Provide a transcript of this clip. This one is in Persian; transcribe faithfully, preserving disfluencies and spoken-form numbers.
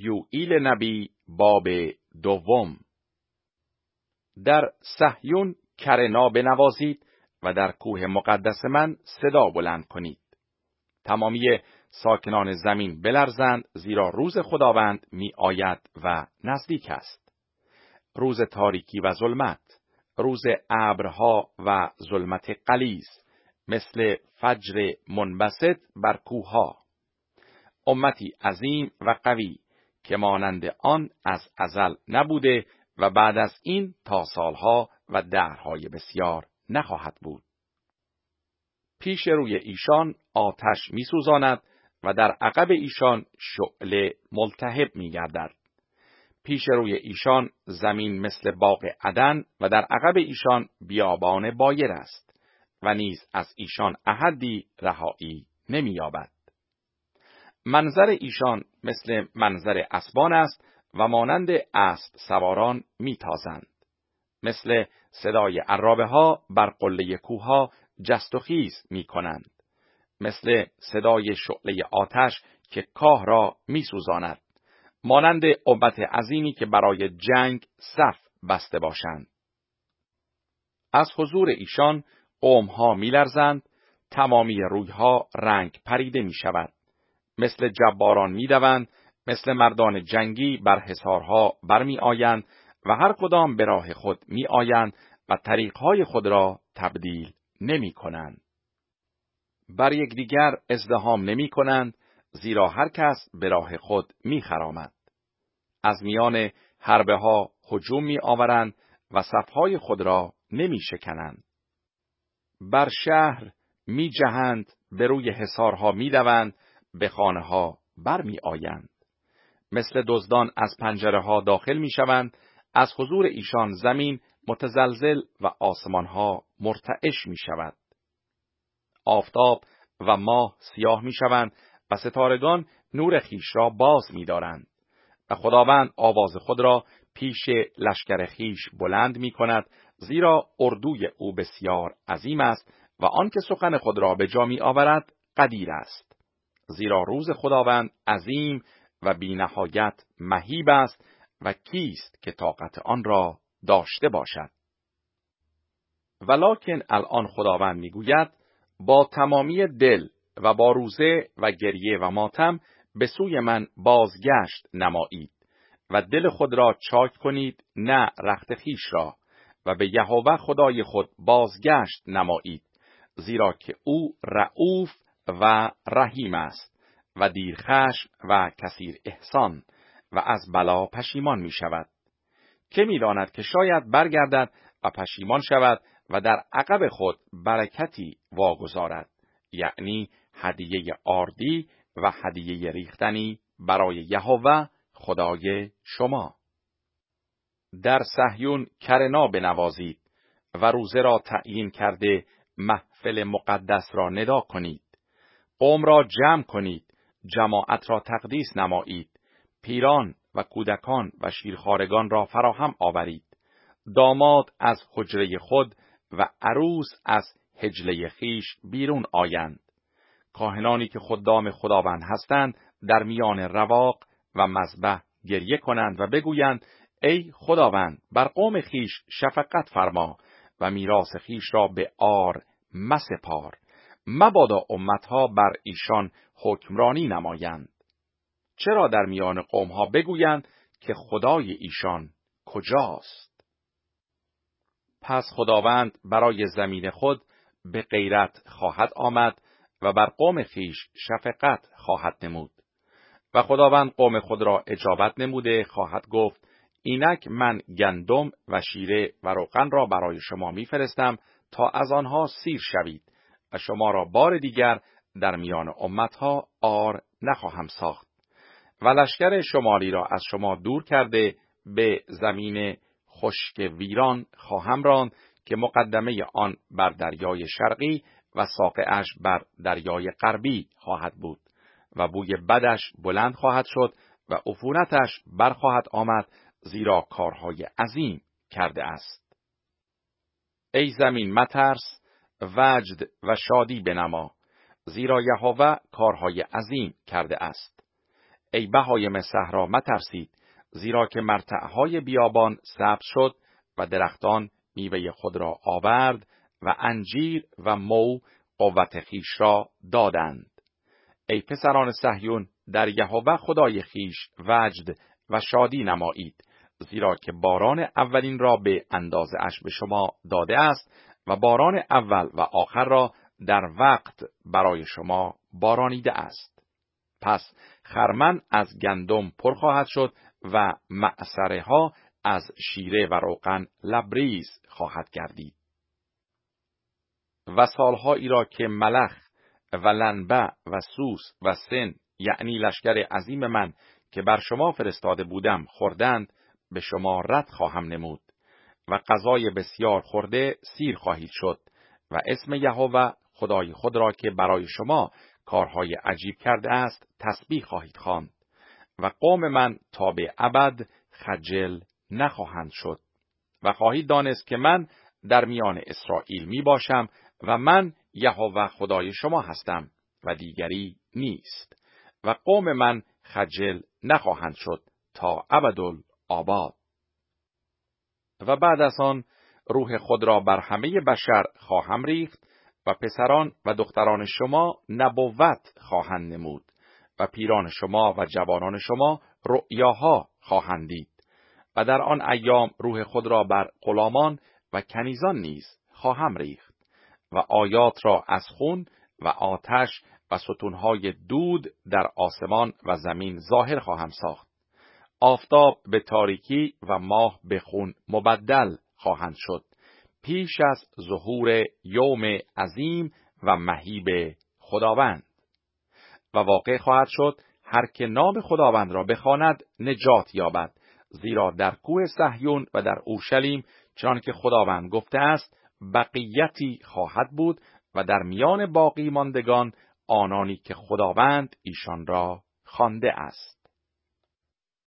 یوئیل نبی باب دوم. در صهیون کرنا بنوازید و در کوه مقدس من صدا بلند کنید. تمامی ساکنان زمین بلرزند، زیرا روز خداوند می آید و نزدیک است. روز تاریکی و ظلمت، روز ابرها و ظلمت غلیظ، مثل فجر منبسط بر کوهها. امتی عظیم و قوی که مانند آن از ازل نبوده و بعد از این تا سالها و دهرهای بسیار نخواهد بود. پیش روی ایشان آتش می سوزاند و در عقب ایشان شعله ملتهب می گردد. پیش روی ایشان زمین مثل باغ عدن و در عقب ایشان بیابان بایر است و نیز از ایشان احدی رهایی نمی یابد. منظر ایشان مثل منظر اسبان است و مانند اسب سواران می تازند. مثل صدای عرابه ها بر قله کوه ها جست و خیز می کنند. مثل صدای شعله آتش که کاه را می سوزاند. مانند امت عظیمی که برای جنگ صف بسته باشند. از حضور ایشان قوم ها می لرزند، تمامی روی ها رنگ پریده می شود. مثل جباران می دوند، مثل مردان جنگی بر حصارها برمی آیند و هر کدام به راه خود می آیند و طریقهای خود را تبدیل نمی کنند. بر یکدیگر ازدحام نمی کنند، زیرا هر کس به راه خود می خرامد. از میان حربه ها هجوم می آورند و صفهای خود را نمی شکنند. بر شهر می جهند، به روی حصارها می دوند، به خانه ها بر می آیند. مثل دزدان از پنجره ها داخل می شوند، از حضور ایشان زمین متزلزل و آسمان ها مرتعش می شود. آفتاب و ماه سیاه می شوند و ستارگان نور خیش را باز می دارند. و خداوند آواز خود را پیش لشکر خیش بلند می کند، زیرا اردوی او بسیار عظیم است و آن که سخن خود را به جا می آورد قدیر است. زیرا روز خداوند عظیم و بی نهایت مهیب است و کیست که طاقت آن را داشته باشد. ولکن الان خداوند می گوید با تمامی دل و با روزه و گریه و ماتم به سوی من بازگشت نمایید و دل خود را چاک کنید، نه رخت خیش را، و به یهوه خدای خود بازگشت نمایید، زیرا که او رئوف و رحیم است و دیرخشم و کثیر احسان و از بلا پشیمان می شود. که می داند که شاید برگردد و پشیمان شود و در عقب خود برکتی واگذارد، یعنی هدیه آردی و هدیه ریختنی برای یهوه خدای شما. در صهیون کرنا بنوازید و روزه را تعیین کرده محفل مقدس را ندا کنید. قوم را جمع کنید، جماعت را تقدیس نمایید، پیران و کودکان و شیرخوارگان را فراهم آورید. داماد از حجره خود و عروس از حجله خیش بیرون آیند. کاهنانی که خدام خداوند هستند در میان رواق و مذبح گریه کنند و بگویند ای خداوند بر قوم خیش شفقت فرما و میراث خیش را به عار مسپار. مبادا امتها بر ایشان حکمرانی نمایند. چرا در میان قومها بگویند که خدای ایشان کجاست؟ پس خداوند برای زمین خود به غیرت خواهد آمد و بر قوم خیش شفقت خواهد نمود. و خداوند قوم خود را اجابت نموده خواهد گفت اینک من گندم و شیره و روغن را برای شما میفرستم تا از آنها سیر شوید و شما را بار دیگر در میان امتها عار نخواهم ساخت. و لشکر شمالی را از شما دور کرده به زمین خشک ویران خواهم راند که مقدمه آن بر دریای شرقی و ساقه‌اش بر دریای غربی خواهد بود و بوی بدش بلند خواهد شد و عفونتش برخواهد آمد، زیرا کارهای عظیم کرده است. ای زمین مترس، وجد و شادی بنما، زیرا یهوه کارهای عظیم کرده است. ای بهایم صحرا مترسید، زیرا که مرتعهای بیابان سبز شد و درختان میوه خود را آورد و انجیر و مو قوت خیش را دادند. ای پسران صهیون، در یهوه خدای خیش وجد و شادی نمایید، زیرا که باران اولین را به اندازه اش به شما داده است و باران اول و آخر را در وقت برای شما بارانیده است. پس خرمن از گندم پر خواهد شد و معصره ها از شیره و روغن لبریز خواهد گردید. و سالهایی را که ملخ و لنبع و سوس و سن، یعنی لشکر عظیم من که بر شما فرستاده بودم، خوردند، به شما رد خواهم نمود و غذای بسیار خورده سیر خواهید شد و اسم یهوه خدای خود را که برای شما کارهای عجیب کرده است تسبیح خواهید خواند و قوم من تا به ابد خجل نخواهند شد. و خواهید دانست که من در میان اسرائیل می باشم و من یهوه خدای شما هستم و دیگری نیست و قوم من خجل نخواهند شد تا ابدالآباد. و بعد از آن روح خود را بر همه بشر خواهم ریخت و پسران و دختران شما نبوت خواهند نمود و پیران شما و جوانان شما رؤیاها خواهند دید. و در آن ایام روح خود را بر غلامان و کنیزان نیز خواهم ریخت و آیات را از خون و آتش و ستونهای دود در آسمان و زمین ظاهر خواهم ساخت. آفتاب به تاریکی و ماه به خون مبدل خواهند شد پیش از ظهور یوم عظیم و مهیب خداوند. و واقع خواهد شد هر که نام خداوند را بخواند نجات یابد، زیرا در کوه صهیون و در اورشلیم چنان که خداوند گفته است بقیتی خواهد بود و در میان باقی ماندگان آنانی که خداوند ایشان را خوانده است.